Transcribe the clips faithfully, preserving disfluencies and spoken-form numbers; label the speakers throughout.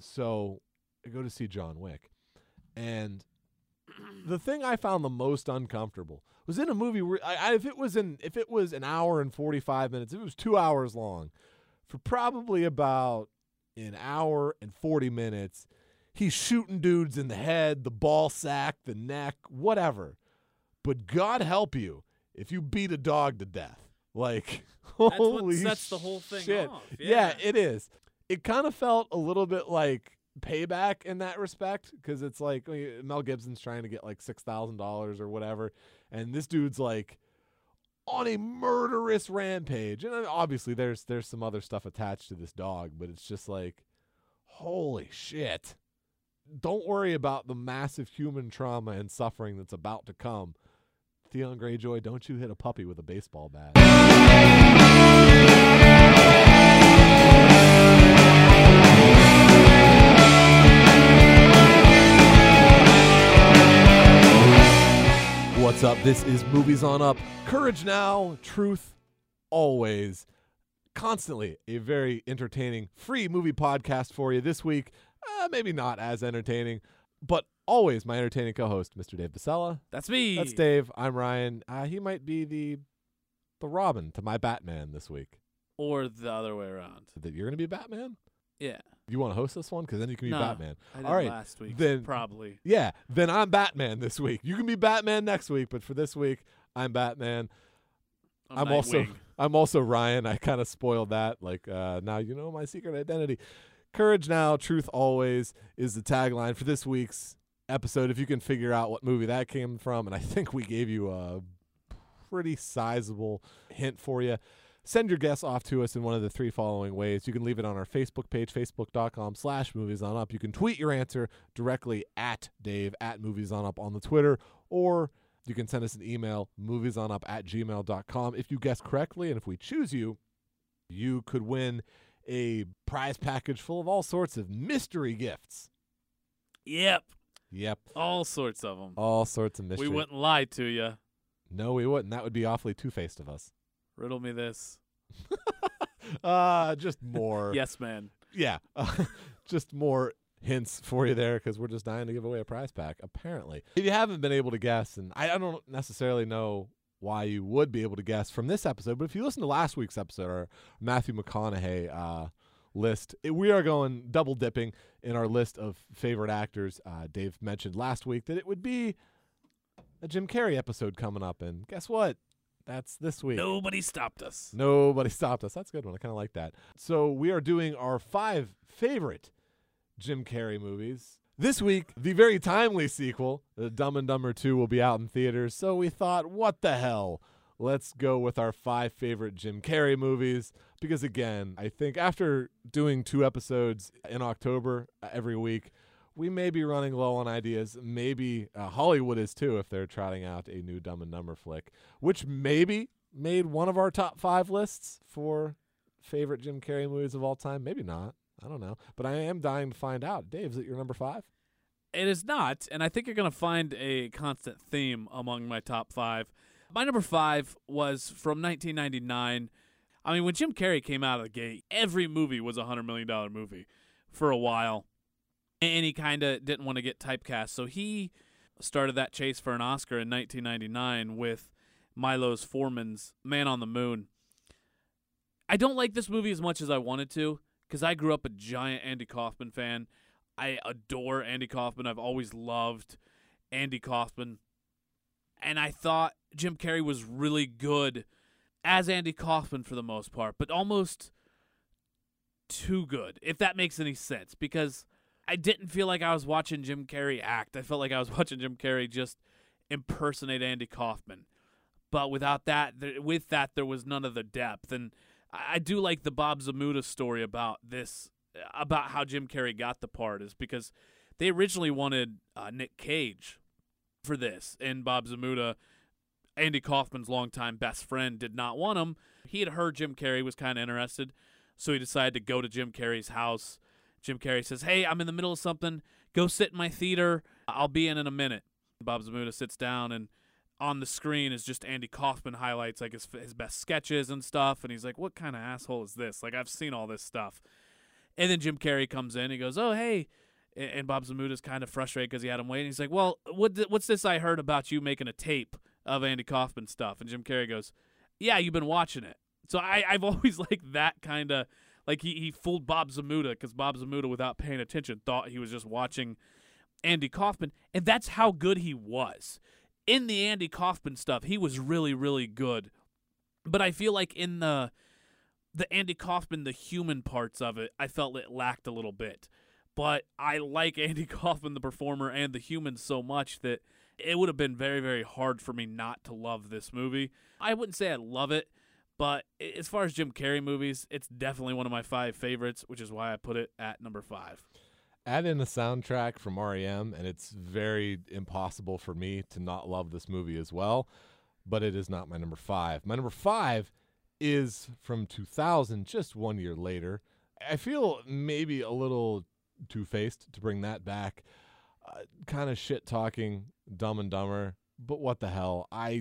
Speaker 1: So I go to see John Wick. And the thing I found the most uncomfortable was in a movie where I, I, if it was in if it was an hour and forty-five minutes, if it was two hours long, for probably about an hour and forty minutes, he's shooting dudes in the head, the ball sack, the neck, whatever. But God help you if you beat a dog to death. Like,
Speaker 2: That's
Speaker 1: holy
Speaker 2: what sets the whole thing
Speaker 1: shit.
Speaker 2: off.
Speaker 1: Yeah.
Speaker 2: Yeah.
Speaker 1: It is. It kind of felt a little bit like Payback in that respect, because it's like Mel Gibson's trying to get like six thousand dollars or whatever, and this dude's like on a murderous rampage. And obviously there's there's some other stuff attached to this dog, but it's just like, holy shit. Don't worry about the massive human trauma and suffering that's about to come. Theon Greyjoy, don't you hit a puppy with a baseball bat. What's up? This is Movies on Up. Courage now, truth always. Constantly a very entertaining free movie podcast for you this week. Uh, maybe not as entertaining, but always my entertaining co-host, Mister Dave Basella.
Speaker 2: That's me.
Speaker 1: That's Dave. I'm Ryan. Uh, he might be the the Robin to my Batman this week.
Speaker 2: Or the other way around.
Speaker 1: So that you're going to be Batman?
Speaker 2: Yeah.
Speaker 1: You want to host this one? Because then you can be
Speaker 2: no,
Speaker 1: Batman.
Speaker 2: I did
Speaker 1: All right.
Speaker 2: last week.
Speaker 1: Then,
Speaker 2: probably.
Speaker 1: Yeah. Then I'm Batman this week. You can be Batman next week, but for this week, I'm Batman.
Speaker 2: I'm,
Speaker 1: I'm also
Speaker 2: Nightwing.
Speaker 1: I'm also Ryan. I kind of spoiled that. Like, uh, now you know my secret identity. Courage now, truth always is the tagline for this week's episode. If you can figure out what movie that came from, and I think we gave you a pretty sizable hint for you. Send your guess off to us in one of the three following ways. You can leave it on our Facebook page, facebook.com slash movies on up. You can tweet your answer directly at Dave, at movies on up on the Twitter, or you can send us an email, moviesonup at gmail dot com. If you guess correctly, and if we choose you, you could win a prize package full of all sorts of mystery gifts.
Speaker 2: Yep.
Speaker 1: Yep.
Speaker 2: All sorts of them.
Speaker 1: All sorts of mystery.
Speaker 2: We wouldn't lie to you.
Speaker 1: No, we wouldn't. That would be awfully two-faced of us.
Speaker 2: Riddle me this.
Speaker 1: uh, just more.
Speaker 2: Yes, man.
Speaker 1: Yeah. Uh, just more hints for you there, because we're just dying to give away a prize pack, apparently. If you haven't been able to guess, and I, I don't necessarily know why you would be able to guess from this episode, but if you listen to last week's episode, our Matthew McConaughey uh, list, it, we are going double dipping in our list of favorite actors. Uh, Dave mentioned last week that it would be a Jim Carrey episode coming up, and guess what? That's this week.
Speaker 2: Nobody stopped us.
Speaker 1: Nobody stopped us. That's a good one. I kind of like that. So we are doing our five favorite Jim Carrey movies. This week, the very timely sequel, The Dumb and Dumber two, will be out in theaters. So we thought, what the hell? Let's go with our five favorite Jim Carrey movies. Because again, I think after doing two episodes in October uh, every week, we may be running low on ideas. Maybe uh, Hollywood is too, if they're trotting out a new Dumb and Dumber flick, which maybe made one of our top five lists for favorite Jim Carrey movies of all time. Maybe not. I don't know. But I am dying to find out. Dave, is it your number five?
Speaker 2: It is not, and I think you're going to find a constant theme among my top five. My number five was from nineteen ninety-nine. I mean, when Jim Carrey came out of the gate, every movie was a one hundred million dollars movie for a while. And he kind of didn't want to get typecast. So he started that chase for an Oscar in nineteen ninety-nine with Milos Forman's Man on the Moon. I don't like this movie as much as I wanted to, because I grew up a giant Andy Kaufman fan. I adore Andy Kaufman. I've always loved Andy Kaufman. And I thought Jim Carrey was really good as Andy Kaufman for the most part, but almost too good, if that makes any sense, because I didn't feel like I was watching Jim Carrey act. I felt like I was watching Jim Carrey just impersonate Andy Kaufman. But without that, there, with that, there was none of the depth. And I, I do like the Bob Zmuda story about this, about how Jim Carrey got the part, is because they originally wanted uh, Nick Cage for this. And Bob Zmuda, Andy Kaufman's longtime best friend, did not want him. He had heard Jim Carrey was kind of interested, so he decided to go to Jim Carrey's house. Jim Carrey says, hey, I'm in the middle of something. Go sit in my theater. I'll be in in a minute. Bob Zmuda sits down, and on the screen is just Andy Kaufman highlights, like his, his best sketches and stuff. And he's like, what kind of asshole is this? Like, I've seen all this stuff. And then Jim Carrey comes in. He goes, "Oh, hey." And Bob Zamuta's kind of frustrated because he had him waiting. He's like, "Well, what th- what's this I heard about you making a tape of Andy Kaufman stuff?" And Jim Carrey goes, "Yeah, you've been watching it." So I, I've always liked that kind of, like he, he fooled Bob Zamuta because Bob Zamuta, without paying attention, thought he was just watching Andy Kaufman. And that's how good he was. In the Andy Kaufman stuff, he was really, really good. But I feel like in the the Andy Kaufman, the human parts of it, I felt it lacked a little bit. But I like Andy Kaufman, the performer, and the human so much that it would have been very, very hard for me not to love this movie. I wouldn't say I love it, but as far as Jim Carrey movies, it's definitely one of my five favorites, which is why I put it at number five.
Speaker 1: Add in a soundtrack from R E M, and it's very impossible for me to not love this movie as well, but it is not my number five. My number five is from two thousand, just one year later. I feel maybe a little two-faced to bring that back. Uh, kind of shit-talking Dumb and Dumber, but what the hell? I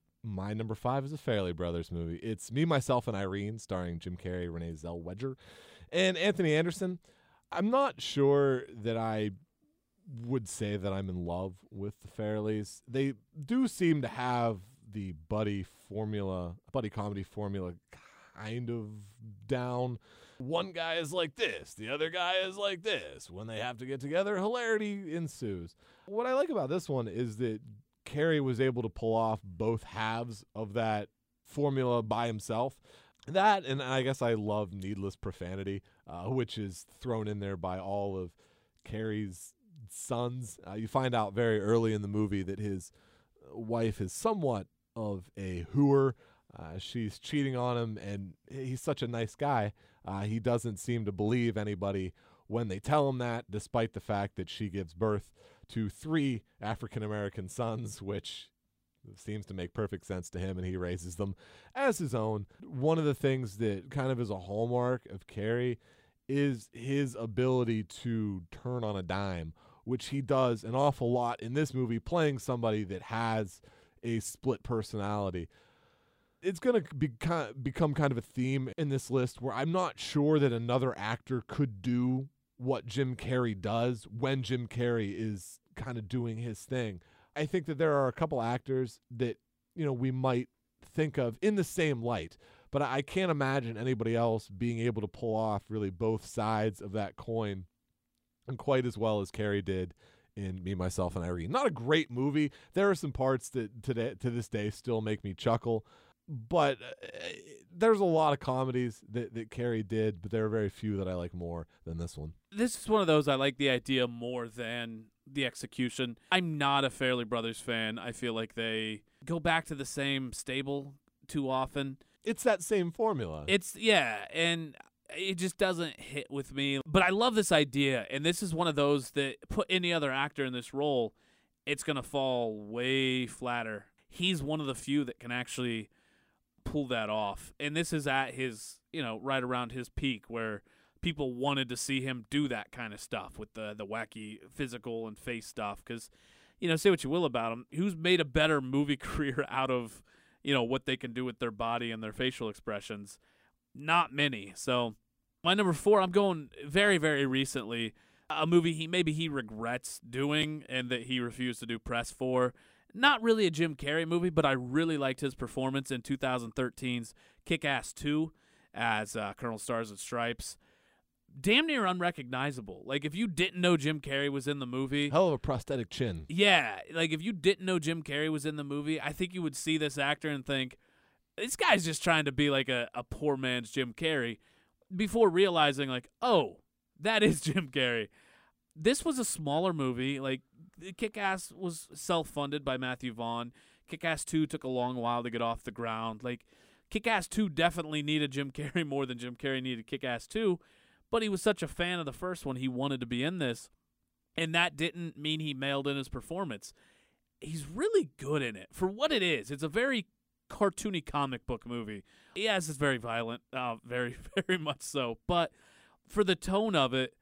Speaker 1: my number five is a Farrelly Brothers movie. It's Me, Myself, and Irene, starring Jim Carrey, Renee Zellweger, and Anthony Anderson. I'm not sure that I would say that I'm in love with the Farrellys. They do seem to have the buddy formula, buddy comedy formula kind of down. One guy is like this, the other guy is like this. When they have to get together, hilarity ensues. What I like about this one is that Carrey was able to pull off both halves of that formula by himself. That, and I guess I love needless profanity, uh, which is thrown in there by all of Carrey's sons. Uh, you find out very early in the movie that his wife is somewhat of a hooer. Uh, she's cheating on him, and he's such a nice guy. Uh, he doesn't seem to believe anybody when they tell him that, despite the fact that she gives birth to three African-American sons, which seems to make perfect sense to him, and he raises them as his own. One of the things that kind of is a hallmark of Carrey is his ability to turn on a dime, which he does an awful lot in this movie, playing somebody that has a split personality. It's going to be, become kind of a theme in this list where I'm not sure that another actor could do what Jim Carrey does when Jim Carrey is kind of doing his thing. I think that there are a couple actors that, you know, we might think of in the same light, but I can't imagine anybody else being able to pull off really both sides of that coin and quite as well as Carrey did in Me, Myself, and Irene. Not a great movie. There are some parts that today, to this day still make me chuckle, but uh, there's a lot of comedies that, that Carrey did, but there are very few that I like more than this one.
Speaker 2: This is one of those I like the idea more than the execution. I'm not a Farrelly Brothers fan. I feel like they go back to the same stable too often.
Speaker 1: It's that same formula.
Speaker 2: It's, yeah, and it just doesn't hit with me. But I love this idea, and this is one of those that put any other actor in this role, it's going to fall way flatter. He's one of the few that can actually pull that off. And this is at his, you know, right around his peak where people wanted to see him do that kind of stuff with the the wacky physical and face stuff. Because, you know, say what you will about him, who's made a better movie career out of, you know, what they can do with their body and their facial expressions? Not many. So my number four, I'm going very, very recently. A movie he maybe he regrets doing and that he refused to do press for. Not really a Jim Carrey movie, but I really liked his performance in two thousand thirteen's Kick-Ass two as uh, Colonel Stars and Stripes. Damn near unrecognizable. Like, if you didn't know Jim Carrey was in the movie...
Speaker 1: Hell of a prosthetic chin.
Speaker 2: Yeah. Like, if you didn't know Jim Carrey was in the movie, I think you would see this actor and think, this guy's just trying to be like a, a poor man's Jim Carrey, before realizing, like, oh, that is Jim Carrey. This was a smaller movie. Like, Kick-Ass was self-funded by Matthew Vaughn. Kick-Ass two took a long while to get off the ground. Like, Kick-Ass two definitely needed Jim Carrey more than Jim Carrey needed Kick-Ass two, but he was such a fan of the first one, he wanted to be in this, and that didn't mean he mailed in his performance. He's really good in it. For what it is, it's a very cartoony comic book movie. Yes, it's very violent, uh, very, very much so, but for the tone of it,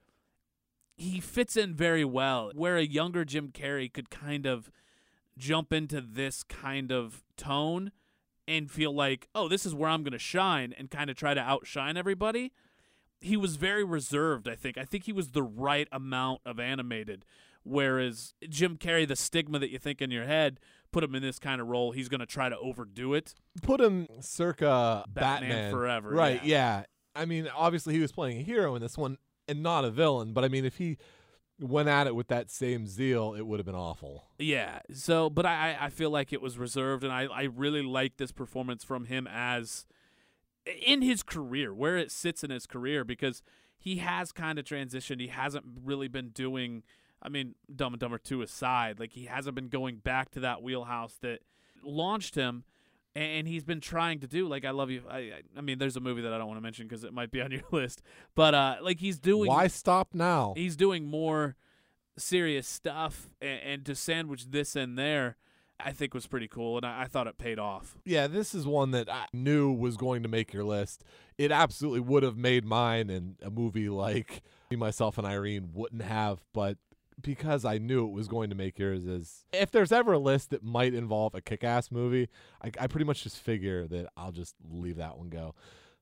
Speaker 2: he fits in very well, where a younger Jim Carrey could kind of jump into this kind of tone and feel like, oh, this is where I'm going to shine, and kind of try to outshine everybody. he was very reserved, I think. I think he was the right amount of animated, whereas Jim Carrey, the stigma that you think in your head, put him in this kind of role, he's going to try to overdo it.
Speaker 1: Put him circa
Speaker 2: Batman,
Speaker 1: Batman.
Speaker 2: Forever.
Speaker 1: Right,
Speaker 2: yeah.
Speaker 1: yeah. I mean, obviously he was playing a hero in this one and not a villain, but I mean, if he went at it with that same zeal, it would have been awful.
Speaker 2: Yeah. So, but I, I feel like it was reserved, and I, I really like this performance from him as in his career, where it sits in his career, because he has kind of transitioned. He hasn't really been doing, I mean, Dumb and Dumber two aside, like he hasn't been going back to that wheelhouse that launched him, and he's been trying to do, like, I Love You. I, I, I mean, there's a movie that I don't want to mention because it might be on your list, but uh, like he's doing.
Speaker 1: Why stop now?
Speaker 2: He's doing more serious stuff, and, and to sandwich this in there, I think was pretty cool, and I, I thought it paid off.
Speaker 1: Yeah, this is one that I knew was going to make your list. It absolutely would have made mine, and a movie like Me, Myself, and Irene wouldn't have, but because I knew it was going to make yours, is if there's ever a list that might involve a kick-ass movie, I, I pretty much just figure that I'll just leave that one go.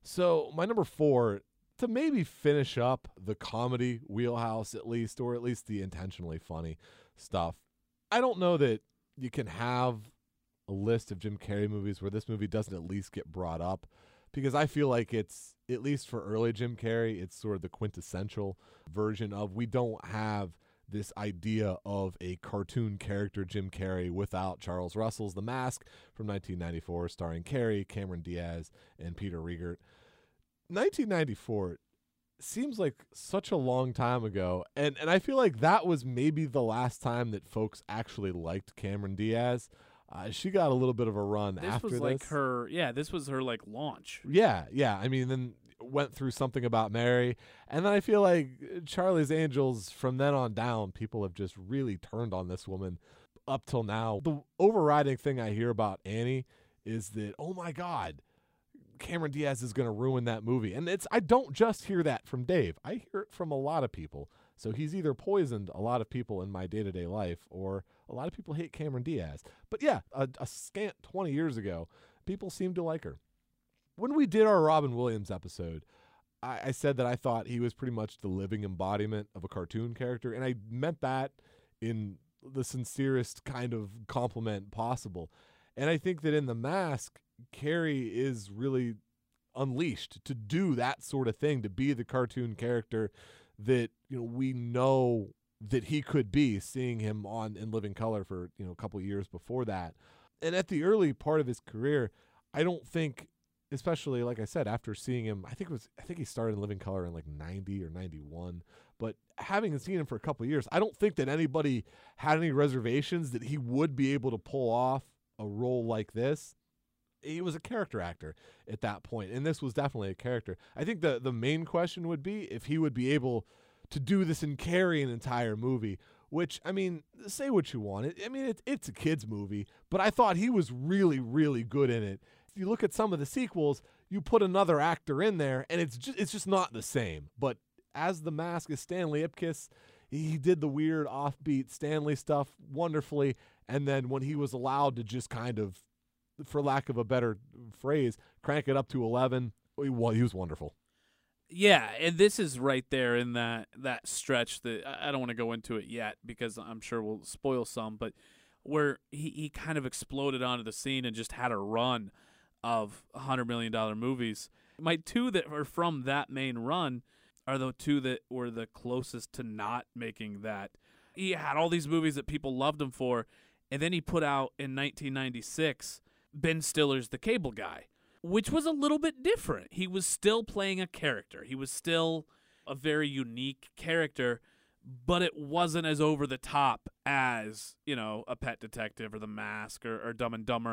Speaker 1: So my number four, to maybe finish up the comedy wheelhouse at least, or at least the intentionally funny stuff. I don't know that you can have a list of Jim Carrey movies where this movie doesn't at least get brought up, because I feel like it's, at least for early Jim Carrey, it's sort of the quintessential version of, we don't have this idea of a cartoon character Jim Carrey without Charles Russell's The Mask from nineteen ninety-four, starring Carrey, Cameron Diaz, and Peter Riegert. nineteen ninety-four seems like such a long time ago, and, and I feel like that was maybe the last time that folks actually liked Cameron Diaz. Uh, she got a little bit of a run
Speaker 2: This
Speaker 1: after
Speaker 2: was
Speaker 1: this.
Speaker 2: like her, yeah, this was her like launch.
Speaker 1: Yeah, yeah. I mean, then went through Something About Mary, and then I feel like Charlie's Angels, from then on down, people have just really turned on this woman up till now. The overriding thing I hear about Annie is that, oh my God, Cameron Diaz is going to ruin that movie. And it's, I don't just hear that from Dave. I hear it from a lot of people. So he's either poisoned a lot of people in my day-to-day life, or a lot of people hate Cameron Diaz. But yeah, a, a scant twenty years ago, people seemed to like her. When we did our Robin Williams episode, I, I said that I thought he was pretty much the living embodiment of a cartoon character, and I meant that in the sincerest kind of compliment possible. And I think that in The Mask, Carrey is really unleashed to do that sort of thing, to be the cartoon character that, you know, we know that he could be, seeing him on In Living Color for, you know, a couple of years before that. And at the early part of his career, I don't think, especially like I said, after seeing him, I think it was I think he started in Living Color in like ninety or ninety-one, but having seen him for a couple of years, I don't think that anybody had any reservations that he would be able to pull off a role like this. He was a character actor at that point, and this was definitely a character. I think the the main question would be if he would be able to do this and carry an entire movie, which, I mean, say what you want. It, I mean, it, it's a kid's movie, but I thought he was really, really good in it. If you look at some of the sequels, you put another actor in there, and it's just, it's just not the same. But as The Mask, as Stanley Ipkiss, he did the weird offbeat Stanley stuff wonderfully, and then when he was allowed to just kind of, for lack of a better phrase, crank it up to eleven, he was wonderful.
Speaker 2: Yeah, and this is right there in that that stretch that I don't want to go into it yet because I'm sure we'll spoil some, but where he, he kind of exploded onto the scene and just had a run of one hundred million dollars movies. My two that are from that main run are the two that were the closest to not making that. He had all these movies that people loved him for, and then he put out in nineteen ninety-six Ben Stiller's The Cable Guy, which was a little bit different. He was still playing a character. He was still a very unique character, but it wasn't as over the top as, you know, A Pet Detective or The Mask or, or Dumb and Dumber.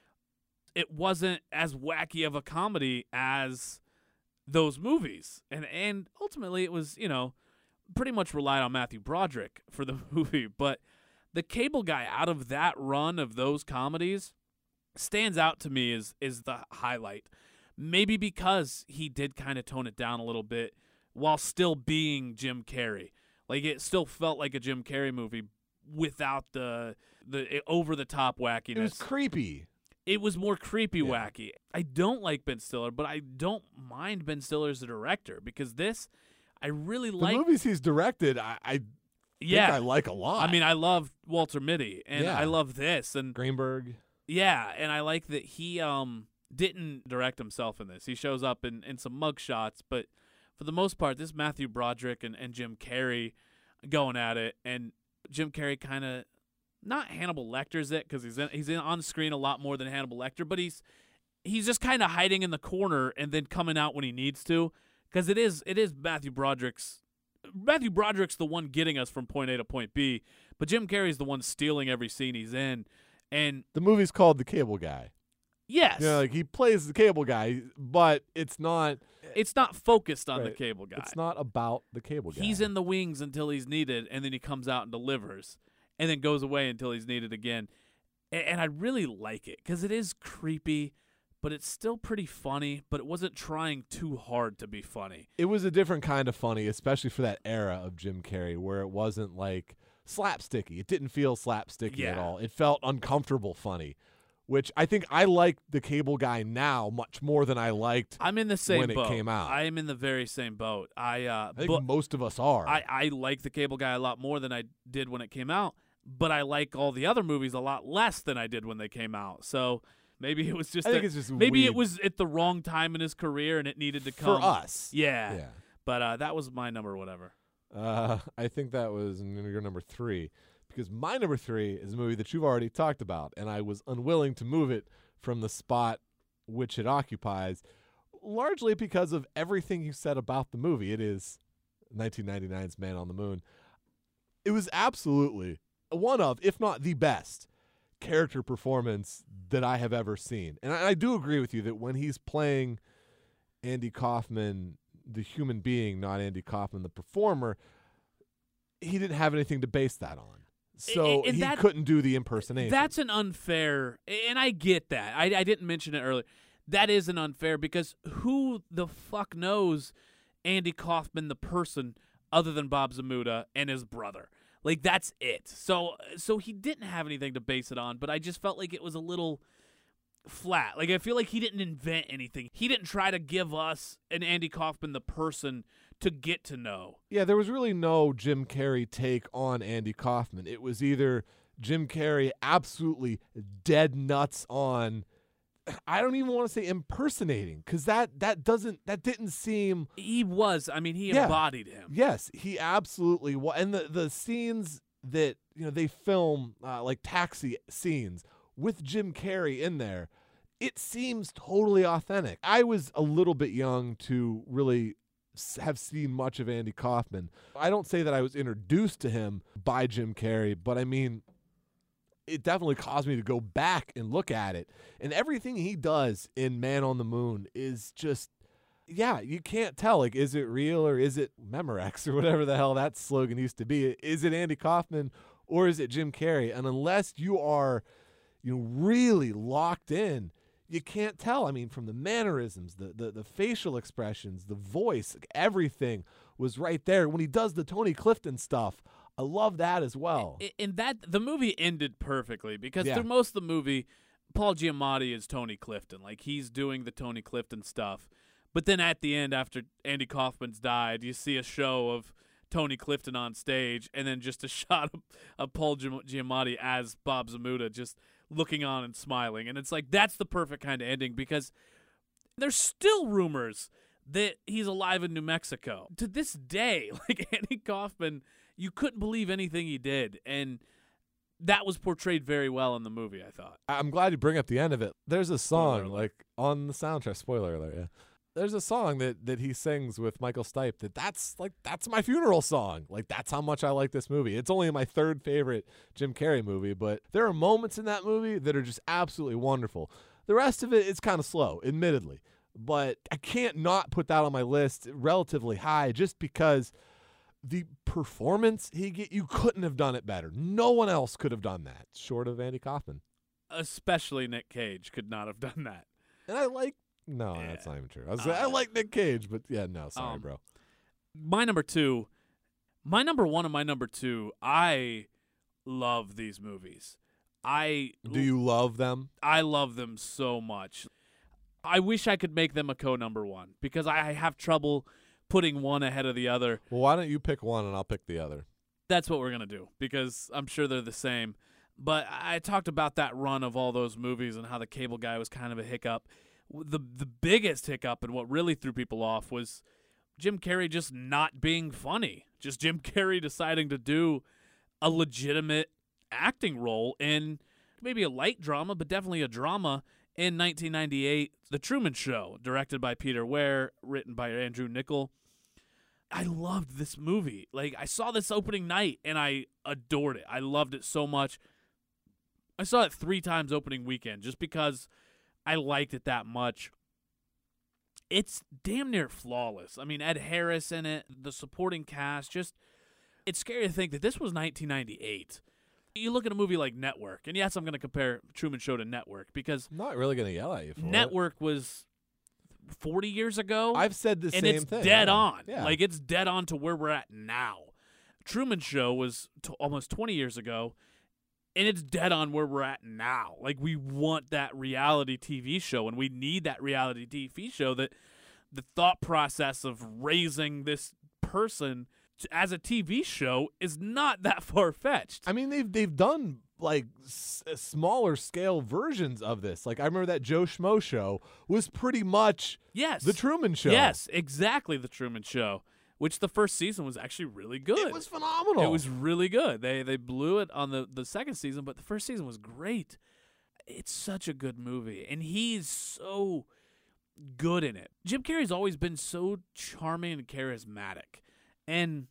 Speaker 2: It wasn't as wacky of a comedy as those movies. And and ultimately it was, you know, pretty much relied on Matthew Broderick for the movie. But The Cable Guy, out of that run of those comedies, stands out to me as is the highlight. Maybe because he did kind of tone it down a little bit while still being Jim Carrey. Like, it still felt like a Jim Carrey movie without the the over the top wackiness.
Speaker 1: It was creepy.
Speaker 2: It was more creepy,
Speaker 1: Yeah.
Speaker 2: wacky. I don't like Ben Stiller, but I don't mind Ben Stiller as a director because this, I really
Speaker 1: The
Speaker 2: like.
Speaker 1: movies he's directed, I, I
Speaker 2: yeah,
Speaker 1: think I like a lot.
Speaker 2: I mean, I love Walter Mitty, and
Speaker 1: Yeah.
Speaker 2: I love this, and
Speaker 1: Greenberg.
Speaker 2: yeah, and I like that he um didn't direct himself in this. He shows up in, in some mug shots, but for the most part, this Matthew Broderick and, and Jim Carrey going at it, and Jim Carrey kind of not Hannibal Lecter's it because he's in, he's in on screen a lot more than Hannibal Lecter, but he's he's just kind of hiding in the corner and then coming out when he needs to because it is it is Matthew Broderick's Matthew Broderick's the one getting us from point A to point B, but Jim Carrey's the one stealing every scene he's in, and
Speaker 1: The movie's called The Cable Guy.
Speaker 2: yes,
Speaker 1: You know, like he plays the cable guy, but it's not.
Speaker 2: it's not focused on the
Speaker 1: Right.
Speaker 2: cable guy.
Speaker 1: It's not about the cable guy.
Speaker 2: He's in the wings until he's needed, and then he comes out and delivers, and then goes away until he's needed again. And, and I really like it because it is creepy, but it's still pretty funny. But it wasn't trying too hard to be funny.
Speaker 1: It was a different kind of funny, especially for that era of Jim Carrey, where it wasn't like slapsticky. It didn't feel slapsticky at
Speaker 2: Yeah.
Speaker 1: all. It felt uncomfortable funny, which I think I like the cable guy now much more than I liked.
Speaker 2: I'm in the same
Speaker 1: When it
Speaker 2: boat.
Speaker 1: came out.
Speaker 2: I am in the very same boat. I uh,
Speaker 1: I think
Speaker 2: but
Speaker 1: most of us are.
Speaker 2: I I like the cable guy a lot more than I did when it came out. But I like all the other movies a lot less than I did when they came out. So maybe it was just
Speaker 1: I think
Speaker 2: that-
Speaker 1: it's just
Speaker 2: maybe
Speaker 1: we-
Speaker 2: it was at the wrong time in his career and it needed to
Speaker 1: for
Speaker 2: come
Speaker 1: us.
Speaker 2: Yeah.
Speaker 1: Yeah.
Speaker 2: But uh, that was my number, whatever.
Speaker 1: Uh, I think that was n- your number three, because my number three is a movie that you've already talked about, and I was unwilling to move it from the spot which it occupies, largely because of everything you said about the movie. It is nineteen ninety-nine's Man on the Moon. It was absolutely one of, if not the best, character performance that I have ever seen. And I, I do agree with you that when he's playing Andy Kaufman, the human being, not Andy Kaufman, the performer, he didn't have anything to base that on. So
Speaker 2: and
Speaker 1: he
Speaker 2: that-
Speaker 1: couldn't do the impersonation.
Speaker 2: That's an unfair, and I get that. I, I didn't mention it earlier. That is an unfair because who the fuck knows Andy Kaufman, the person, other than Bob Zamuda and his brother? Like, that's it. So so he didn't have anything to base it on, but I just felt like it was a little flat. Like, I feel like he didn't invent anything. He didn't try to give us an Andy Kaufman, the person, to get to know.
Speaker 1: Yeah, there was really no Jim Carrey take on Andy Kaufman. It was either Jim Carrey absolutely dead nuts on, I don't even want to say impersonating, because that, that doesn't, that didn't seem,
Speaker 2: He was. I mean, he
Speaker 1: Yeah.
Speaker 2: embodied him.
Speaker 1: yes, he absolutely was. And the, the scenes that, you know, they film, uh, like taxi scenes with Jim Carrey in there, it seems totally authentic. I was a little bit young to really s- have seen much of Andy Kaufman. I don't say that I was introduced to him by Jim Carrey, but I mean, it definitely caused me to go back and look at it. And everything he does in Man on the Moon is just, yeah, you can't tell. Like, is it real or is it Memorex or whatever the hell that slogan used to be? Is it Andy Kaufman or is it Jim Carrey? And unless you are, you know, really locked in, you can't tell. I mean, from the mannerisms, the, the, the facial expressions, the voice, like, everything was right there. When he does the Tony Clifton stuff, I love that as well.
Speaker 2: I- And that the movie ended perfectly because
Speaker 1: Yeah.
Speaker 2: through most of the movie, Paul Giamatti is Tony Clifton. Like, he's doing the Tony Clifton stuff. But then at the end, after Andy Kaufman's died, you see a show of Tony Clifton on stage and then just a shot of, of Paul Giam- Giamatti as Bob Zamuda just looking on and smiling. And it's like, that's the perfect kind of ending because there's still rumors that he's alive in New Mexico. To this day, like, Andy Kaufman, you couldn't believe anything he did. And that was portrayed very well in the movie, I thought.
Speaker 1: I'm glad you bring up the end of it. There's a song,
Speaker 2: alert.
Speaker 1: like, on the soundtrack, spoiler alert, yeah. There's a song that, that he sings with Michael Stipe that that's, like, that's my funeral song. Like, that's how much I like this movie. It's only my third favorite Jim Carrey movie, but there are moments in that movie that are just absolutely wonderful. The rest of it is kind of slow, admittedly, but I can't not put that on my list relatively high just because the performance he get, you couldn't have done it better. No one else could have done that, short of Andy Kaufman.
Speaker 2: Especially Nick Cage could not have done that.
Speaker 1: And I like, no,
Speaker 2: Yeah.
Speaker 1: that's not even true. I, was,
Speaker 2: Uh,
Speaker 1: I like Nick Cage, but yeah, no, sorry,
Speaker 2: um,
Speaker 1: bro.
Speaker 2: My number two, my number one and my number two, I love these movies. I
Speaker 1: Do you love them?
Speaker 2: I love them so much. I wish I could make them a co-number one because I have trouble putting one ahead of the other.
Speaker 1: Well, why don't you pick one and I'll pick the other?
Speaker 2: That's what we're going to do because I'm sure they're the same. But I talked about that run of all those movies and how the Cable Guy was kind of a hiccup. The the biggest hiccup and what really threw people off was Jim Carrey just not being funny. Just Jim Carrey deciding to do a legitimate acting role in maybe a light drama, but definitely a drama in nineteen ninety-eight, The Truman Show, directed by Peter Weir, written by Andrew Niccol. I loved this movie. Like, I saw this opening night, and I adored it. I loved it so much. I saw it three times opening weekend just because I liked it that much. It's damn near flawless. I mean, Ed Harris in it, the supporting cast, just, it's scary to think that this was nineteen ninety-eight. You look at a movie like Network, and yes, I'm going to compare Truman Show to Network because
Speaker 1: I'm not really going to yell at you for
Speaker 2: Network was forty years ago.
Speaker 1: I've said the
Speaker 2: and
Speaker 1: same
Speaker 2: it's
Speaker 1: thing.
Speaker 2: dead
Speaker 1: yeah.
Speaker 2: on.
Speaker 1: Yeah.
Speaker 2: Like, it's dead on to where we're at now. Truman Show was t- almost twenty years ago, and it's dead on where we're at now. Like, we want that reality T V show, and we need that reality T V show that the thought process of raising this person t- as a T V show is not that far-fetched.
Speaker 1: I mean, they've they've done like s- smaller scale versions of this. Like I remember that Joe Schmo show was pretty much
Speaker 2: Yes.
Speaker 1: the Truman Show.
Speaker 2: Yes, exactly, The Truman Show, which the first season was actually really good.
Speaker 1: It was phenomenal.
Speaker 2: It was really good. They they blew it on the, the second season, but the first season was great. It's such a good movie, and he's so good in it. Jim Carrey's always been so charming and charismatic. And,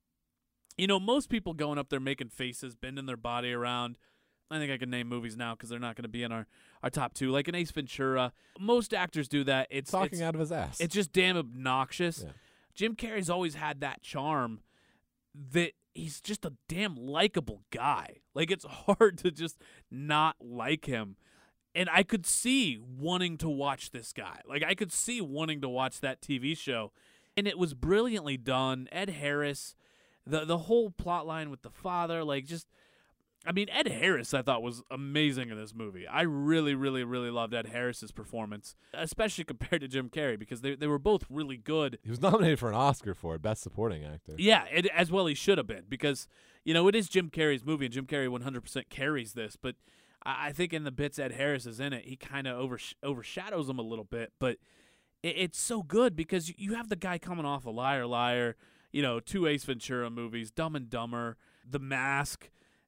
Speaker 2: you know, most people going up there making faces, bending their body around. I think I can name movies now because they're not going to be in our, our top two. Like an Ace Ventura. Most actors do that. It's
Speaker 1: talking
Speaker 2: it's,
Speaker 1: out of his ass.
Speaker 2: It's just damn obnoxious.
Speaker 1: Yeah.
Speaker 2: Jim Carrey's always had that charm that he's just a damn likable guy. Like, it's hard to just not like him. And I could see wanting to watch this guy. Like, I could see wanting to watch that T V show. And it was brilliantly done. Ed Harris, the the whole plot line with the father, like, just, I mean, Ed Harris I thought was amazing in this movie. I really, really, really loved Ed Harris's performance, especially compared to Jim Carrey, because they they were both really good.
Speaker 1: He was nominated for an Oscar for it, Best Supporting Actor.
Speaker 2: Yeah, it, as well he should have been, because, you know, it is Jim Carrey's movie, and Jim Carrey one hundred percent carries this, but I, I think in the bits Ed Harris is in it, he kind of overs- overshadows him a little bit, but it, it's so good because you, you have the guy coming off a Liar Liar, you know, two Ace Ventura movies, Dumb and Dumber, The Mask,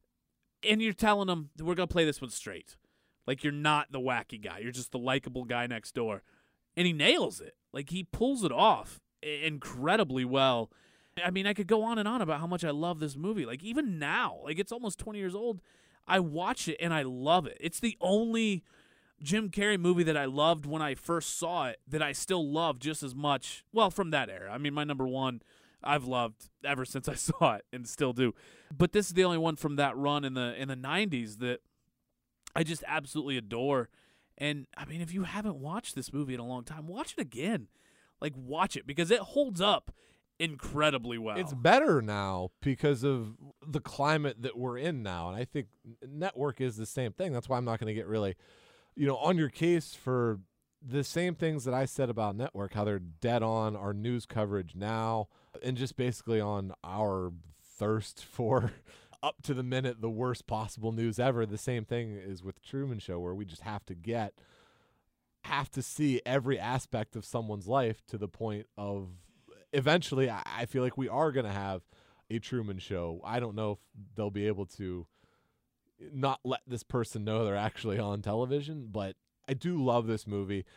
Speaker 2: and you're telling him, we're going to play this one straight. Like, you're not the wacky guy. You're just the likable guy next door. And he nails it. Like, he pulls it off incredibly well. I mean, I could go on and on about how much I love this movie. Like, even now, like, it's almost twenty years old. I watch it, and I love it. It's the only Jim Carrey movie that I loved when I first saw it that I still love just as much. Well, from that era. I mean, my number one I've loved ever since I saw it and still do. But this is the only one from that run in the in the nineties that I just absolutely adore. And, I mean, if you haven't watched this movie in a long time, watch it again. Like, watch it because it holds up incredibly well.
Speaker 1: It's better now because of the climate that we're in now. And I think Network is the same thing. That's why I'm not going to get really, you know, on your case for the same things that I said about Network, how they're dead on our news coverage now, and just basically on our thirst for up to the minute the worst possible news ever. The same thing is with Truman Show, where we just have to get have to see every aspect of someone's life to the point of eventually I, I feel like we are going to have a Truman Show. I don't know if they'll be able to not let this person know they're actually on television, but I do love this movie.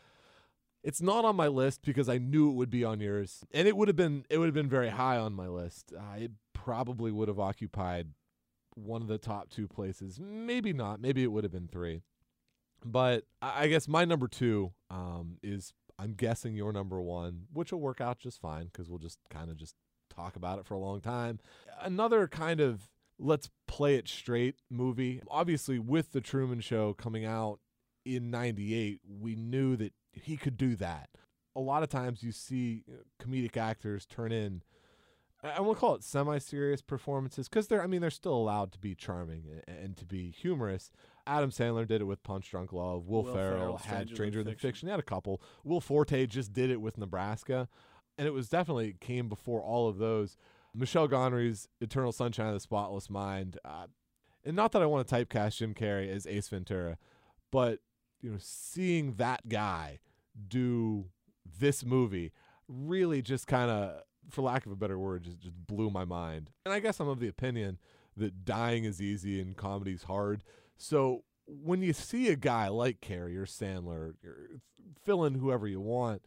Speaker 1: It's not on my list because I knew it would be on yours, and it would have been it would have been very high on my list. Uh, it probably would have occupied one of the top two places. Maybe not. Maybe it would have been three. But I I guess my number two um, is, I'm guessing, your number one, which will work out just fine because we'll just kind of just talk about it for a long time. Another kind of let's play it straight movie. Obviously, with The Truman Show coming out in ninety-eight, we knew that he could do that. A lot of times you see comedic actors turn in I will call it semi-serious performances because they're, I mean, they're still allowed to be charming and, and to be humorous. Adam Sandler did it with Punch Drunk Love. Will,
Speaker 2: Will
Speaker 1: Ferrell
Speaker 2: Ferrell,
Speaker 1: had
Speaker 2: Stranger
Speaker 1: Stranger
Speaker 2: Than
Speaker 1: Than
Speaker 2: Fiction.
Speaker 1: Fiction. He had a couple. Will Forte just did it with Nebraska, and it was definitely came before all of those. Michelle Gondry's Eternal Sunshine of the Spotless Mind, uh, and not that I want to typecast Jim Carrey as Ace Ventura, but you know, seeing that guy do this movie really just kind of, for lack of a better word, just, just blew my mind. And I guess I'm of the opinion that dying is easy and comedy's hard. So when you see a guy like Carrey or Sandler, or fill in whoever you want,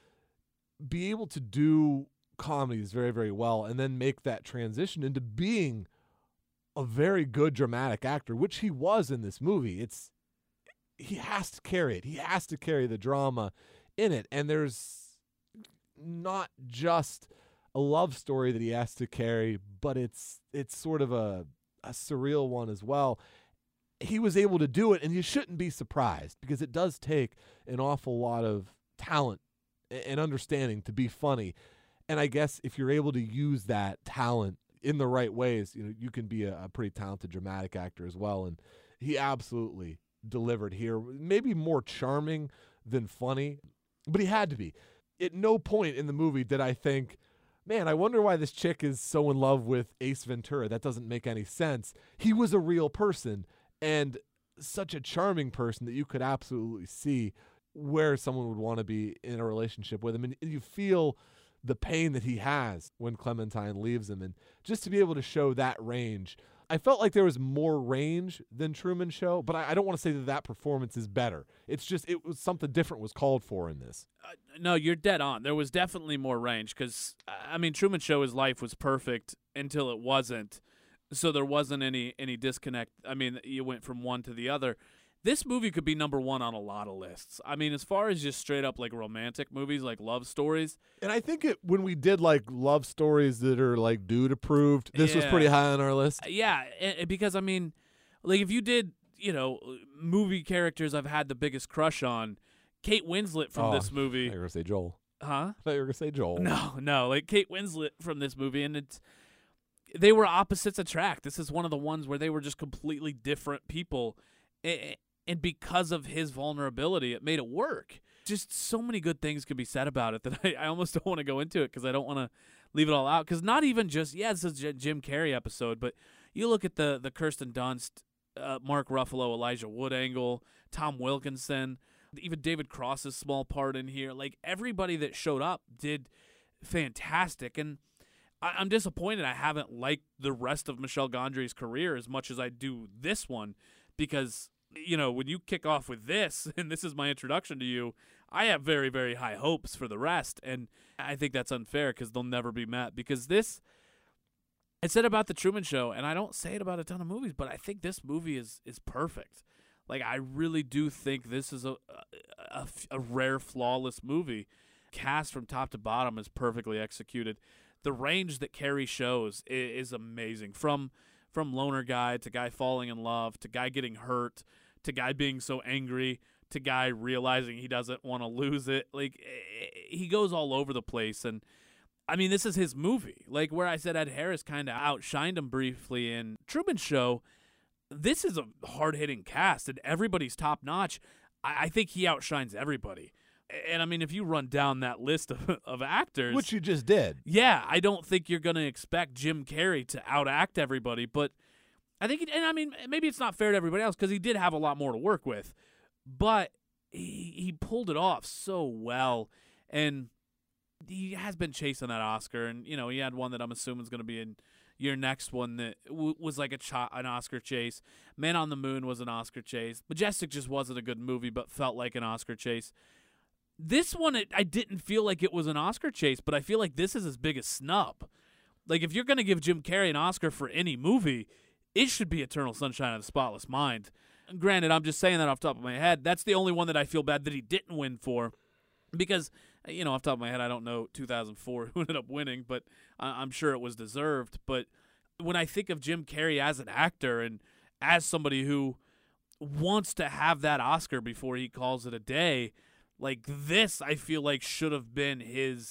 Speaker 1: be able to do comedies very, very well and then make that transition into being a very good dramatic actor, which he was in this movie. It's he has to carry it. He has to carry the drama in it. And there's not just a love story that he has to carry, but it's it's sort of a, a surreal one as well. He was able to do it, and you shouldn't be surprised because it does take an awful lot of talent and understanding to be funny. And I guess if you're able to use that talent in the right ways, you know, you can be a, a pretty talented dramatic actor as well. And he absolutely delivered here. Maybe more charming than funny, but he had to be. At no point in the movie did I think, man, I wonder why this chick is so in love with Ace Ventura. That doesn't make any sense. He was a real person and such a charming person that you could absolutely see where someone would want to be in a relationship with him. And you feel the pain that he has when Clementine leaves him. And just to be able to show that range, I felt like there was more range than Truman Show, but I, I don't want to say that that performance is better. It's just it was something different was called for in this.
Speaker 2: Uh, no, you're dead on. There was definitely more range because, I mean, Truman Show, his life was perfect until it wasn't. So there wasn't any any disconnect. I mean, you went from one to the other. This movie could be number one on a lot of lists. I mean, as far as just straight up like romantic movies, like love stories.
Speaker 1: And I think it when we did like love stories that are like dude approved, this was
Speaker 2: Yeah.
Speaker 1: pretty high on our list.
Speaker 2: Yeah, and, and because, I mean, like if you did, you know, movie characters I've had the biggest crush on, Kate Winslet from
Speaker 1: Oh,
Speaker 2: this
Speaker 1: I
Speaker 2: movie.
Speaker 1: thought you were gonna say Joel.
Speaker 2: Huh?
Speaker 1: I thought you were gonna say Joel.
Speaker 2: No, no, like Kate Winslet from this movie, and it's they were opposites attract. This is one of the ones where they were just completely different people, and, and because of his vulnerability, it made it work. Just so many good things could be said about it that I, I almost don't want to go into it because I don't want to leave it all out. Because not even just yeah, this is a Jim Carrey episode, but you look at the the Kirsten Dunst, uh, Mark Ruffalo, Elijah Wood angle, Tom Wilkinson, even David Cross's small part in here. Like everybody that showed up did fantastic, and I, I'm disappointed I haven't liked the rest of Michelle Gondry's career as much as I do this one, because you know when you kick off with this, and this is my introduction to you, I have very very high hopes for the rest, and I think that's unfair because they'll never be met. Because this, I said about the Truman Show, and I don't say it about a ton of movies, but I think this movie is is perfect. Like, I really do think this is a, a, a rare, flawless movie. Cast from top to bottom is perfectly executed. The range that Carrey shows is, is amazing. From from loner guy to guy falling in love to guy getting hurt to guy being so angry to guy realizing he doesn't want to lose it. Like, he goes all over the place. And, I mean, this is his movie. Like, where I said Ed Harris kind of outshined him briefly in Truman Show, this is a hard-hitting cast, and everybody's top-notch. I, I think he outshines everybody. And, I mean, if you run down that list of, of actors...
Speaker 1: Which you just did.
Speaker 2: Yeah, I don't think you're going to expect Jim Carrey to outact everybody, but I think... And, I mean, maybe it's not fair to everybody else, because he did have a lot more to work with. But he, he pulled it off so well, and he has been chasing that Oscar, and, you know, he had one that I'm assuming is going to be in... Your next one that w- was like a ch- an Oscar chase. Man on the Moon was an Oscar chase. Majestic just wasn't a good movie, but felt like an Oscar chase. This one, it, I didn't feel like it was an Oscar chase, but I feel like this is his biggest snub. Like, if you're going to give Jim Carrey an Oscar for any movie, it should be Eternal Sunshine of the Spotless Mind. Granted, I'm just saying that off the top of my head. That's the only one that I feel bad that he didn't win for. Because, you know, off the top of my head, I don't know two thousand four who ended up winning, but I'm sure it was deserved. But when I think of Jim Carrey as an actor and as somebody who wants to have that Oscar before he calls it a day, like this I feel like should have been his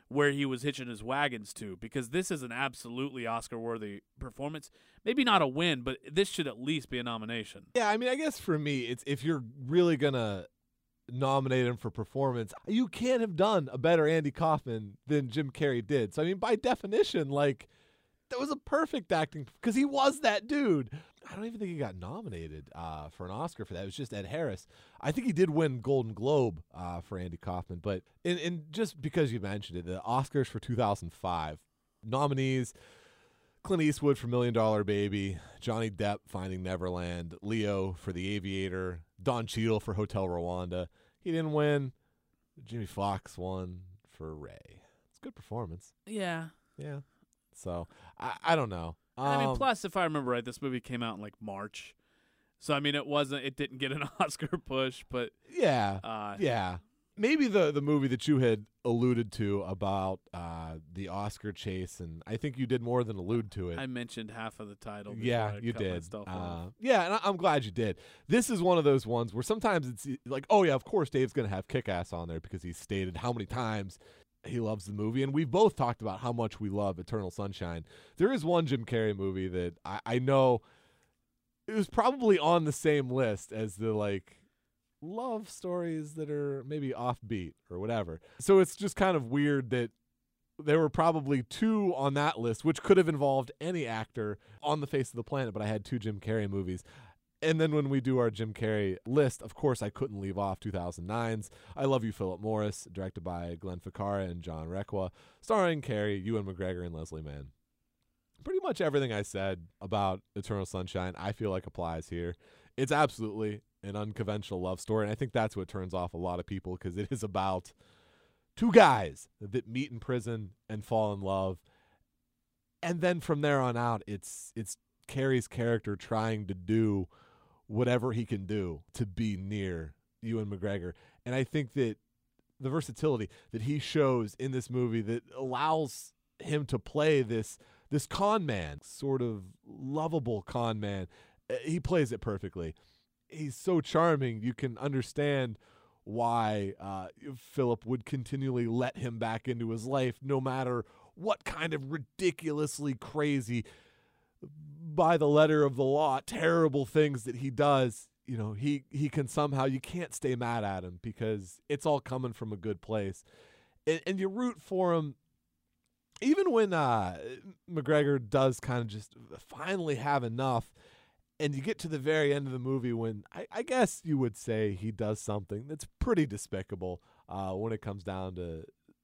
Speaker 2: where he was hitching his wagons to, because this is an absolutely Oscar-worthy performance. Maybe not a win, but this should at least be a nomination.
Speaker 1: Yeah, I mean, I guess for me, it's if you're really going to nominate him for performance, you can't have done a better Andy Kaufman than Jim Carrey did. So, I mean, by definition, like, that was a perfect acting, because he was that dude. I don't even think he got nominated uh, for an Oscar for that. It was just Ed Harris. I think he did win Golden Globe uh, for Andy Kaufman. But in, in just because you mentioned it, the Oscars for two thousand five nominees: Clint Eastwood for Million Dollar Baby, Johnny Depp Finding Neverland, Leo for The Aviator, Don Cheadle for Hotel Rwanda. He didn't win. Jimmy Fox won for Ray. It's a good performance.
Speaker 2: Yeah.
Speaker 1: Yeah. So I, I don't know.
Speaker 2: I mean,
Speaker 1: Um,
Speaker 2: plus, if I remember right, this movie came out in like March, so I mean, it wasn't, it didn't get an Oscar push, but
Speaker 1: yeah,
Speaker 2: uh,
Speaker 1: yeah. Maybe the the movie that you had alluded to about uh, the Oscar chase, and I think you did more than allude to it.
Speaker 2: I mentioned half of the title. before
Speaker 1: Yeah,
Speaker 2: I
Speaker 1: you
Speaker 2: cut
Speaker 1: did.
Speaker 2: myself
Speaker 1: Uh,
Speaker 2: off.
Speaker 1: yeah, and I, I'm glad you did. This is one of those ones where sometimes it's like, oh yeah, of course Dave's going to have Kick-Ass on there because he's stated how many times he loves the movie, and we've both talked about how much we love Eternal Sunshine. There is one Jim Carrey movie that I, I know it was probably on the same list as the like love stories that are maybe offbeat or whatever. So it's just kind of weird that there were probably two on that list, which could have involved any actor on the face of the planet, but I had two Jim Carrey movies. And then when we do our Jim Carrey list, of course, I couldn't leave off two thousand nine's I Love You, Philip Morris, directed by Glenn Ficarra and John Requa, starring Carrey, Ewan McGregor, and Leslie Mann. Pretty much everything I said about Eternal Sunshine, I feel like applies here. It's absolutely an unconventional love story, and I think that's what turns off a lot of people, because it is about two guys that meet in prison and fall in love. And then from there on out, it's it's Carrey's character trying to do whatever he can do to be near Ewan McGregor. And I think that the versatility that he shows in this movie that allows him to play this this con man, sort of lovable con man, he plays it perfectly. He's so charming. You can understand why uh, Philip would continually let him back into his life, no matter what kind of ridiculously crazy, by the letter of the law, terrible things that he does. You know, he, he can somehow, you can't stay mad at him because it's all coming from a good place. And, and you root for him, even when uh, McGregor does kind of just finally have enough. And you get to the very end of the movie when I, I guess you would say he does something that's pretty despicable uh, when it comes down to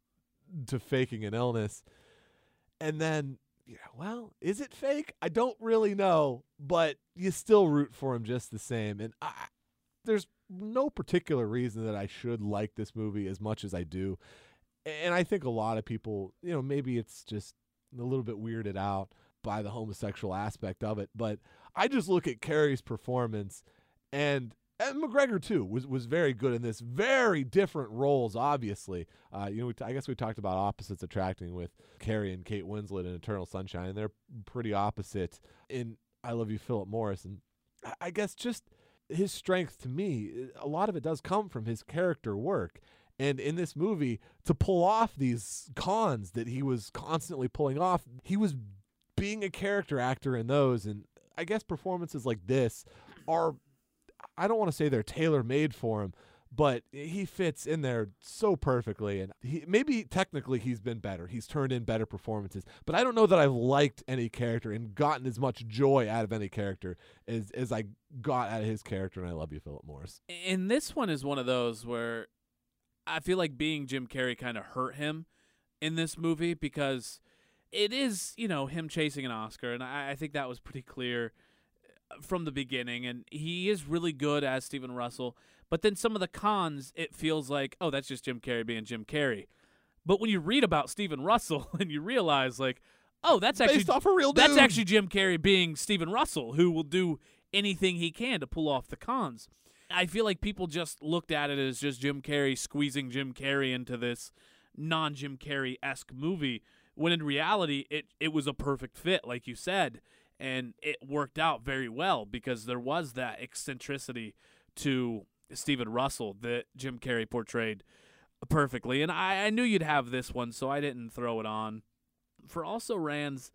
Speaker 1: to faking an illness. And then, yeah, well, is it fake? I don't really know, but you still root for him just the same. And I, there's no particular reason that I should like this movie as much as I do. And I think a lot of people, you know, maybe it's just a little bit weirded out by the homosexual aspect of it, but I just look at Carrey's performance, and, and McGregor too was was very good in this. Very different roles, obviously. Uh, you know, we t- I guess we talked about opposites attracting with Carrey and Kate Winslet in Eternal Sunshine, and they're pretty opposite in I Love You, Philip Morris. And I, I guess just his strength to me, a lot of it does come from his character work. And in this movie, to pull off these cons that he was constantly pulling off, he was being a character actor in those. And I guess performances like this are, I don't want to say they're tailor-made for him, but he fits in there so perfectly. And he, maybe technically he's been better. He's turned in better performances. But I don't know that I've liked any character and gotten as much joy out of any character as, as I got out of his character in I Love You, Philip Morris.
Speaker 2: And this one is one of those where I feel like being Jim Carrey kind of hurt him in this movie, because it is, you know, him chasing an Oscar, and I, I think that was pretty clear from the beginning, and he is really good as Stephen Russell, but then some of the cons, it feels like, oh, that's just Jim Carrey being Jim Carrey. But when you read about Stephen Russell and you realize, like, oh, that's actually
Speaker 1: based off a real dude.
Speaker 2: That's actually Jim Carrey being Stephen Russell, who will do anything he can to pull off the cons. I feel like people just looked at it as just Jim Carrey squeezing Jim Carrey into this non-Jim Carrey-esque movie, when in reality, it, it was a perfect fit, like you said, and it worked out very well because there was that eccentricity to Stephen Russell that Jim Carrey portrayed perfectly. And I, I knew you'd have this one, so I didn't throw it on. For Also Rans,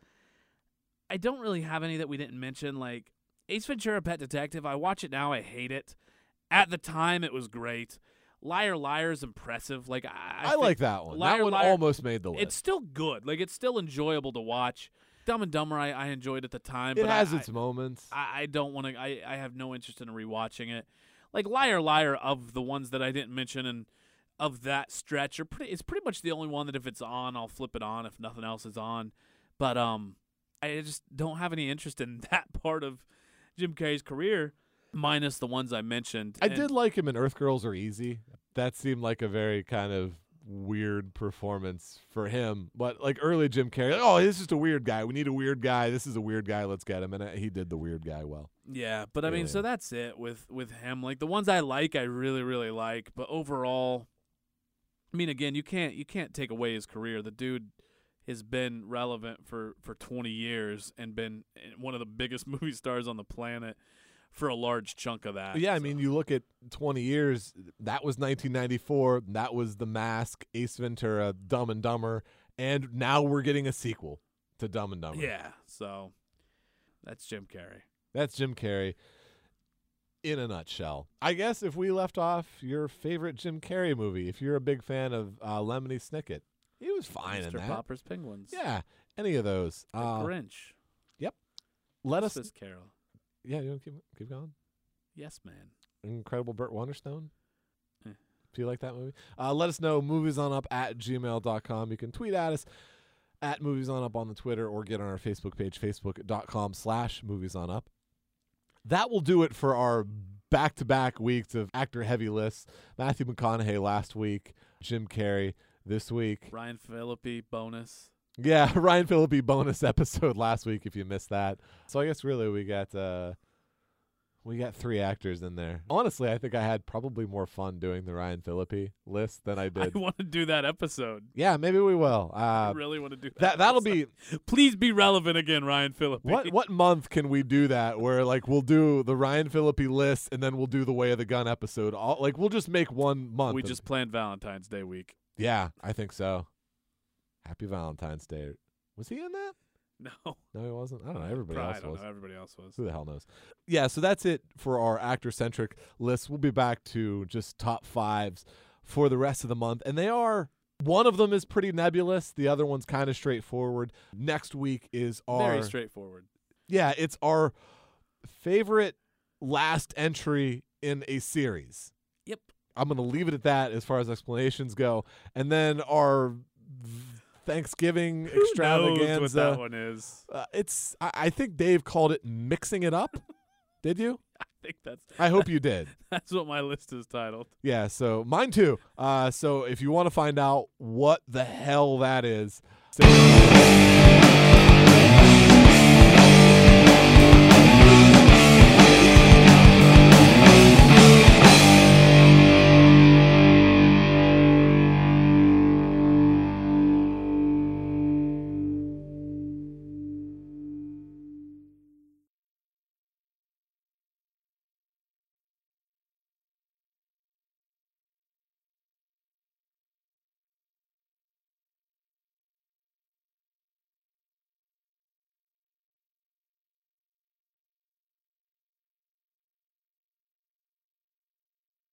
Speaker 2: I don't really have any that we didn't mention. Like Ace Ventura: Pet Detective, I watch it now, I hate it. At the time, it was great. Liar Liar is impressive. Like I,
Speaker 1: I, I like that one.
Speaker 2: Liar,
Speaker 1: that one
Speaker 2: Liar,
Speaker 1: almost made the list.
Speaker 2: It's still good. Like it's still enjoyable to watch. Dumb and Dumber, I, I enjoyed at the time.
Speaker 1: It
Speaker 2: but
Speaker 1: has
Speaker 2: I,
Speaker 1: its moments.
Speaker 2: I, I don't want to. I, I have no interest in rewatching it. Like Liar Liar, of the ones that I didn't mention and of that stretch, are pretty. It's pretty much the only one that if it's on, I'll flip it on if nothing else is on. But um, I just don't have any interest in that part of Jim Carrey's career, minus the ones I mentioned.
Speaker 1: I
Speaker 2: And
Speaker 1: did like him in Earth Girls Are Easy. That seemed like a very kind of weird performance for him. But like early Jim Carrey, like, oh, this is just a weird guy. We need a weird guy. This is a weird guy. Let's get him. And he did the weird guy well.
Speaker 2: Yeah, but I mean, so that's it with with him. Like the ones I like, I really really like. But overall, I mean, again, you can't you can't take away his career. The dude has been relevant for for twenty years and been one of the biggest movie stars on the planet for a large chunk of that.
Speaker 1: Yeah, I
Speaker 2: so.
Speaker 1: mean, you look at twenty years, that was nineteen ninety-four, that was The Mask, Ace Ventura, Dumb and Dumber, and now we're getting a sequel to Dumb and Dumber.
Speaker 2: Yeah, so that's Jim Carrey.
Speaker 1: That's Jim Carrey in a nutshell. I guess if we left off your favorite Jim Carrey movie, if you're a big fan of uh, Lemony Snicket, he was fine
Speaker 2: Mister
Speaker 1: in that.
Speaker 2: Popper's Penguins.
Speaker 1: Yeah, any of those.
Speaker 2: The
Speaker 1: Uh,
Speaker 2: Grinch.
Speaker 1: Yep. Let us.
Speaker 2: Christmas Carol.
Speaker 1: Yeah, you want to keep keep going?
Speaker 2: Yes, man.
Speaker 1: Incredible Burt Wonderstone.
Speaker 2: Eh.
Speaker 1: Do you like that movie? Uh, let us know, moviesonup at gmail dot com. You can tweet at us at moviesonup on the Twitter or get on our Facebook page, facebook.com slash moviesonup. That will do it for our back-to-back weeks of actor-heavy lists. Matthew McConaughey last week, Jim Carrey this week.
Speaker 2: Ryan Phillippe bonus.
Speaker 1: Yeah, Ryan Phillippe bonus episode last week if you missed that. So I guess really we got uh, we got three actors in there. Honestly, I think I had probably more fun doing the Ryan Phillippe list than I did.
Speaker 2: I want to do that episode.
Speaker 1: Yeah, maybe we will.
Speaker 2: I
Speaker 1: Uh,
Speaker 2: really want to do that.
Speaker 1: that that'll
Speaker 2: episode.
Speaker 1: be
Speaker 2: Please be relevant again, Ryan Phillippe.
Speaker 1: what what month can we do that where like we'll do the Ryan Phillippe list and then we'll do the Way of the Gun episode. All, like we'll just make one month.
Speaker 2: We
Speaker 1: of-
Speaker 2: just planned Valentine's Day week.
Speaker 1: yeah, I think so. Happy Valentine's Day. Was he in that?
Speaker 2: No.
Speaker 1: No, he wasn't. I don't know. Everybody
Speaker 2: Probably,
Speaker 1: else
Speaker 2: I don't
Speaker 1: was.
Speaker 2: know. Everybody else was.
Speaker 1: Who the hell knows? Yeah, so that's it for our actor-centric list. We'll be back to just top fives for the rest of the month. And they are, one of them is pretty nebulous. The other one's kind of straightforward. Next week is our...
Speaker 2: Very straightforward.
Speaker 1: Yeah, it's our favorite last entry in a series.
Speaker 2: Yep.
Speaker 1: I'm going to leave it at that as far as explanations go. And then our Thanksgiving
Speaker 2: Who
Speaker 1: extravaganza.
Speaker 2: knows what that one is?
Speaker 1: Uh, it's. I, I think Dave called it mixing it up. Did you?
Speaker 2: I think that's
Speaker 1: I hope you did.
Speaker 2: that's what my list is titled.
Speaker 1: Yeah. So mine too. Uh, so if you want to find out what the hell that is. Stay tuned.